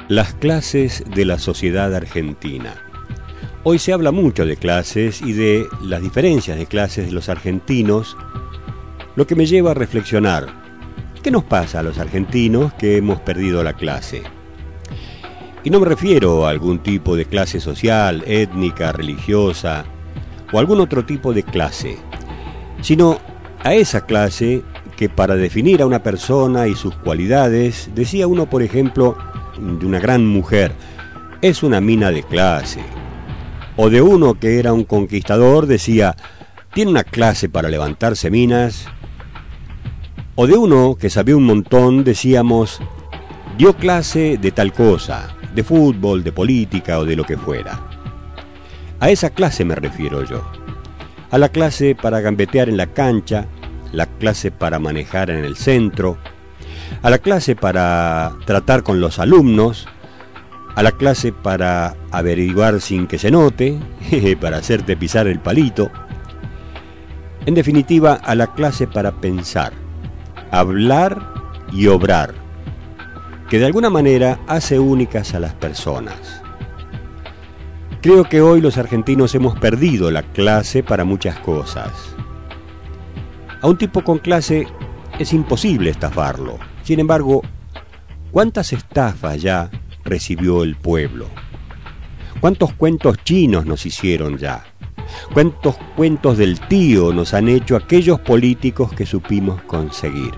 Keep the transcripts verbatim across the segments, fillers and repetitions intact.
Las clases de la sociedad argentina. Hoy se habla mucho de clases y de las diferencias de clases de los argentinos, lo que me lleva a reflexionar, ¿qué nos pasa a los argentinos que hemos perdido la clase? Y no me refiero a algún tipo de clase social, étnica, religiosa o algún otro tipo de clase, sino a esa clase que para definir a una persona y sus cualidades, decía uno, por ejemplo, de una gran mujer, es una mina de clase. O de uno que era un conquistador, decía, tiene una clase para levantarse minas. O de uno que sabía un montón, decíamos, dio clase de tal cosa, de fútbol, de política o de lo que fuera. A esa clase me refiero yo. A la clase para gambetear en la cancha, la clase para manejar en el centro, a la clase para tratar con los alumnos, a la clase para averiguar sin que se note, para hacerte pisar el palito. En definitiva, a la clase para pensar, hablar y obrar, que de alguna manera hace únicas a las personas. Creo que hoy los argentinos hemos perdido la clase para muchas cosas. A un tipo con clase es imposible estafarlo. Sin embargo, ¿cuántas estafas ya recibió el pueblo? ¿Cuántos cuentos chinos nos hicieron ya? ¿Cuántos cuentos del tío nos han hecho aquellos políticos que supimos conseguir?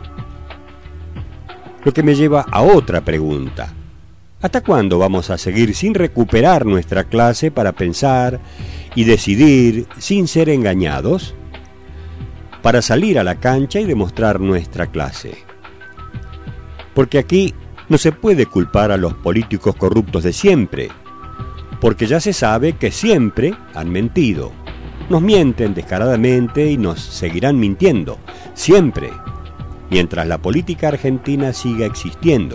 Lo que me lleva a otra pregunta. ¿Hasta cuándo vamos a seguir sin recuperar nuestra clase para pensar y decidir sin ser engañados? Para salir a la cancha y demostrar nuestra clase. Porque aquí no se puede culpar a los políticos corruptos de siempre, porque ya se sabe que siempre han mentido. Nos mienten descaradamente y nos seguirán mintiendo, siempre, mientras la política argentina siga existiendo.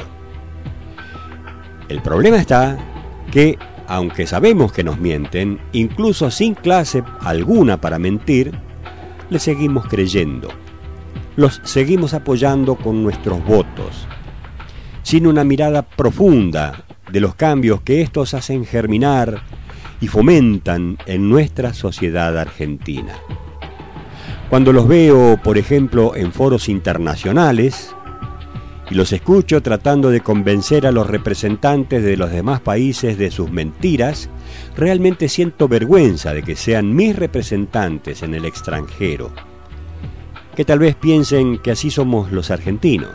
El problema está que, aunque sabemos que nos mienten, incluso sin clase alguna para mentir, le seguimos creyendo. Los seguimos apoyando con nuestros votos, sin una mirada profunda de los cambios que estos hacen germinar y fomentan en nuestra sociedad argentina. Cuando los veo, por ejemplo, en foros internacionales, y los escucho tratando de convencer a los representantes de los demás países de sus mentiras, realmente siento vergüenza de que sean mis representantes en el extranjero, que tal vez piensen que así somos los argentinos.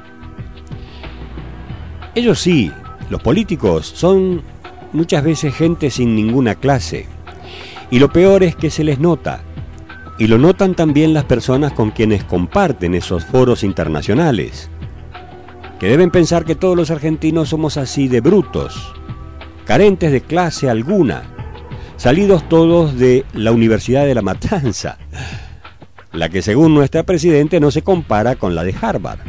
Ellos sí, los políticos, son muchas veces gente sin ninguna clase, y lo peor es que se les nota, y lo notan también las personas con quienes comparten esos foros internacionales, que deben pensar que todos los argentinos somos así de brutos, carentes de clase alguna, salidos todos de la Universidad de La Matanza, la que según nuestra presidente no se compara con la de Harvard.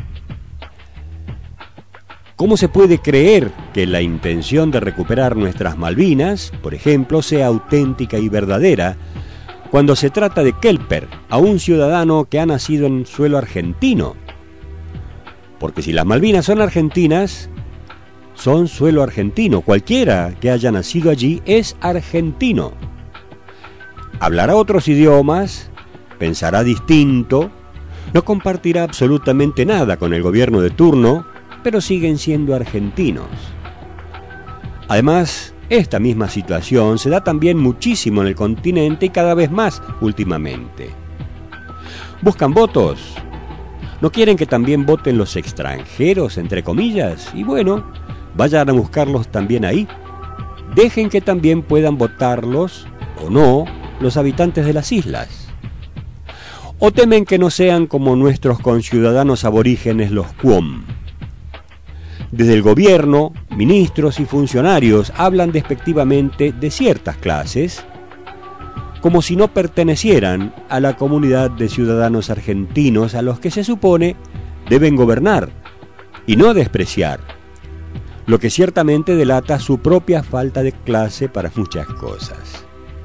¿Cómo se puede creer que la intención de recuperar nuestras Malvinas, por ejemplo, sea auténtica y verdadera, cuando se trata de Kelper, a un ciudadano que ha nacido en suelo argentino? Porque si las Malvinas son argentinas, son suelo argentino. Cualquiera que haya nacido allí es argentino. Hablará otros idiomas, pensará distinto, no compartirá absolutamente nada con el gobierno de turno, pero siguen siendo argentinos. Además, esta misma situación se da también muchísimo en el continente y cada vez más últimamente. ¿Buscan votos? ¿No quieren que también voten los extranjeros, entre comillas? Y bueno, vayan a buscarlos también ahí. Dejen que también puedan votarlos, o no, los habitantes de las islas. ¿O temen que no sean como nuestros conciudadanos aborígenes los Cuom? Desde el gobierno, ministros y funcionarios hablan despectivamente de ciertas clases, como si no pertenecieran a la comunidad de ciudadanos argentinos a los que se supone deben gobernar y no despreciar, lo que ciertamente delata su propia falta de clase para muchas cosas.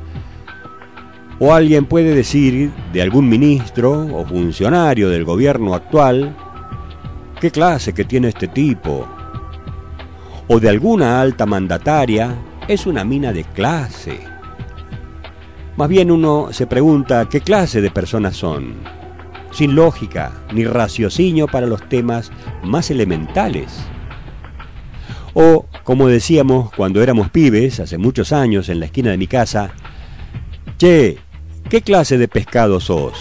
O alguien puede decir de algún ministro o funcionario del gobierno actual, ¿qué clase que tiene este tipo? o de alguna alta mandataria es una mina de clase. Más bien uno se pregunta qué clase de personas son, sin lógica ni raciocinio para los temas más elementales. O, como decíamos cuando éramos pibes, hace muchos años en la esquina de mi casa, che, ¿qué clase de pescado sos?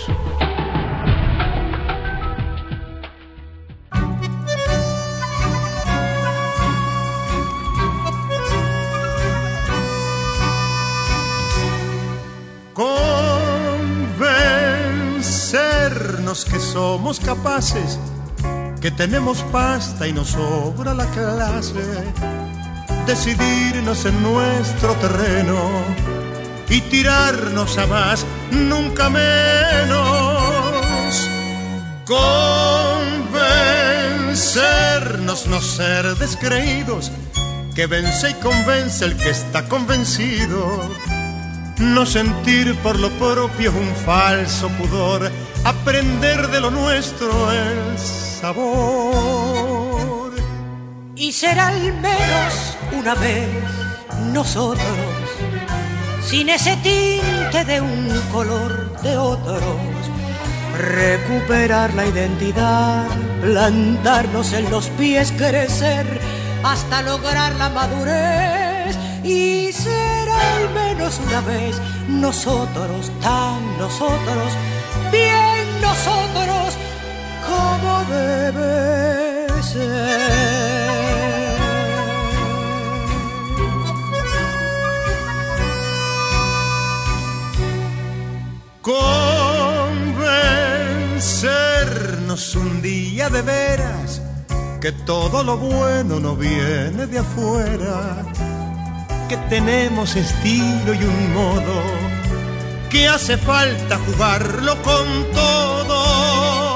Convencernos que somos capaces, que tenemos pasta y nos sobra la clase, decidirnos en nuestro terreno y tirarnos a más, nunca menos. Convencernos, no ser descreídos, que vence y convence el que está convencido. No sentir por lo propio un falso pudor, aprender de lo nuestro el sabor. Y será al menos una vez nosotros, sin ese tinte de un color de otros, recuperar la identidad, plantarnos en los pies, crecer hasta lograr la madurez. Y será al menos una vez nosotros, tan nosotros, bien nosotros, como debe ser. Convencernos un día de veras que todo lo bueno no viene de afuera, que tenemos estilo y un modo, que hace falta jugarlo con todo.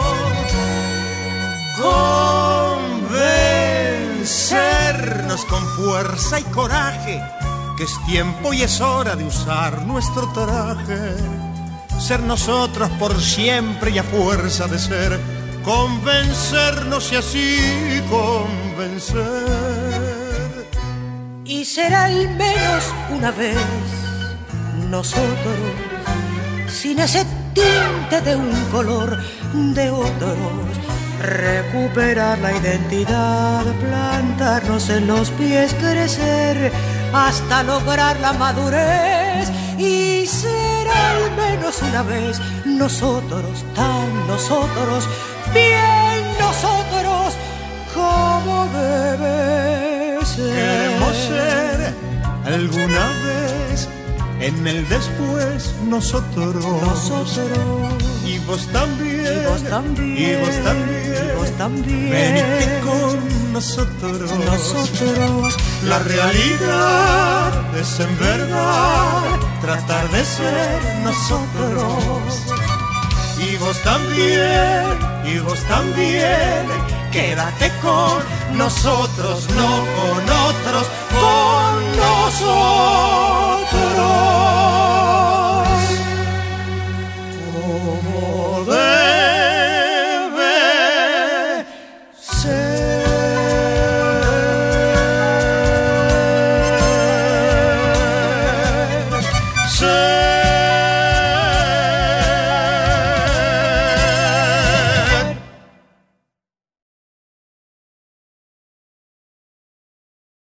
Convencernos con fuerza y coraje, que es tiempo y es hora de usar nuestro traje, ser nosotros por siempre y a fuerza de ser, convencernos y así convencer. Y será al menos una vez nosotros, sin ese tinte de un color de otros, recuperar la identidad, plantarnos en los pies, crecer hasta lograr la madurez. Y será al menos una vez nosotros, tan nosotros, bien nosotros, como debe ser. Queremos ser alguna vez en el después nosotros, nosotros. Y vos también, y vos también, y vos también, y vos también. Venite con nosotros, nosotros. La realidad es en verdad tratar de ser nosotros. Y vos también, y vos también, quédate con nosotros, no con otros, con nosotros.